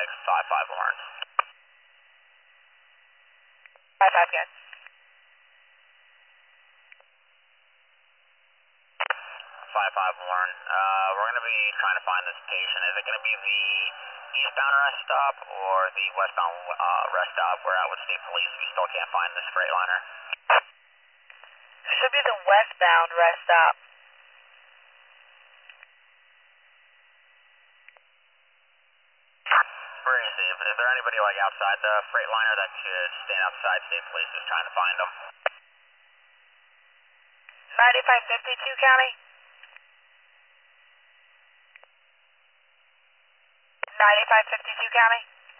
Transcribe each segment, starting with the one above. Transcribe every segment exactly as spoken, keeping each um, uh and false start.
flag, five five Lawrence. five five, good. five five Warren. Uh, we're going to be trying to find this patient. Is it going to be the eastbound rest stop or the westbound uh, rest stop? We're out with state police. We still can't find this Freightliner. Should be the westbound rest stop. Where is he? Is there anybody like outside the Freightliner that could stand outside state police is trying to find them? ninety-five fifty-two County? ninety-five fifty-two County?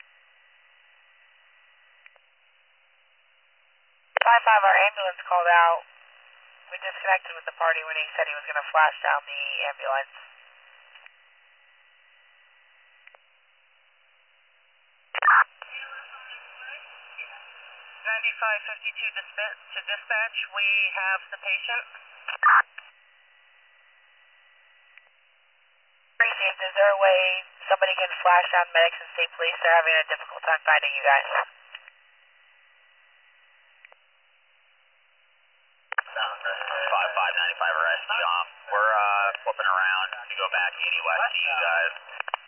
five five, our ambulance called out. We disconnected with the party when he said he was going to flash down the ambulance. ninety-five fifty-two dispatch, to dispatch, we have the patient. Received, is there a way somebody can flash down medics and state police? They're having a difficult time finding you guys. five five ninety-five arrest. Um, we're uh, flipping around to go back eighty west to you guys.